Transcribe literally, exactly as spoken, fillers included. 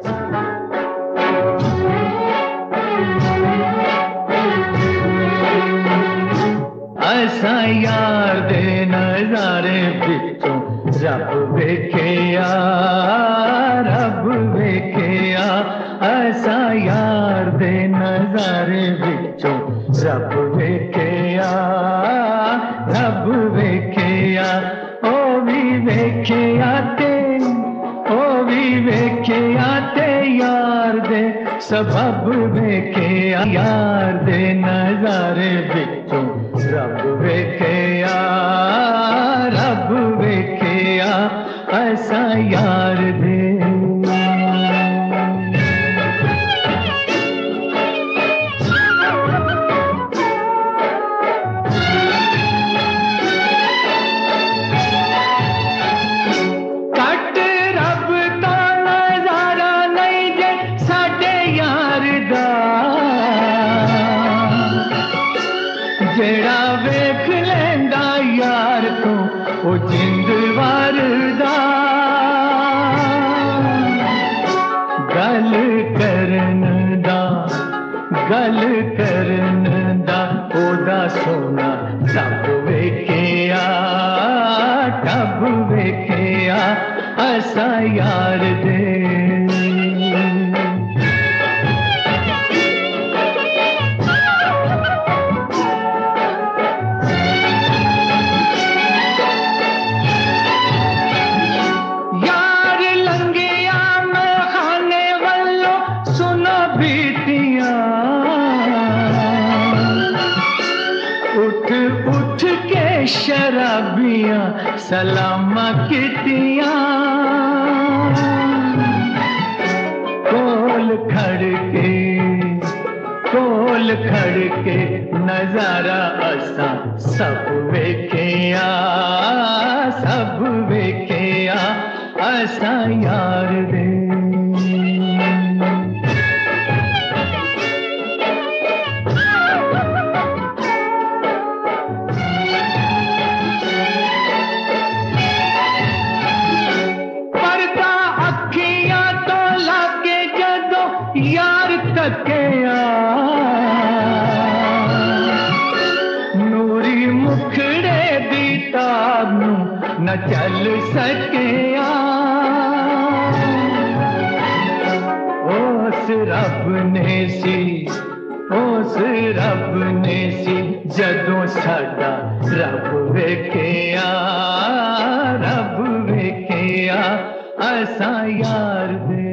ऐसा यार दे नजारे बिचों रब वेखिया, रब वेखिया। ऐसा यार दे नजारे बिचों रब वेखिया, रब वेखिया। ओ भी वेखिया ते, ओ भी वेखिया ते यार दे सबब वेखिया, यार दे नजारे बिचों रब वेखिया, रब वेखिया। ऐसा यार दे। कट रब का नजारा नहीं जे साडे यार दा, जेड़ा वेख लेंदा यार तू ओ जिंद वारदा। गल करन दा, गल करन दा ओदा सोना टब वेखिया, टब वेखिया। ऐसा यार दे। उठ उठ के शराबियां सलामा कितियां, कोल खड़ के, कोल खड़ के नजारा असा सब वेखिया, सब वेखिया। ऐसा यार दे। यार तकिया नूरी मुखड़े दी ताब नू न चल सकिया। उस रब ने सी, उस रब ने सी जदों साडा रब वेखिया, रब वेखिया। ऐसा यार दे।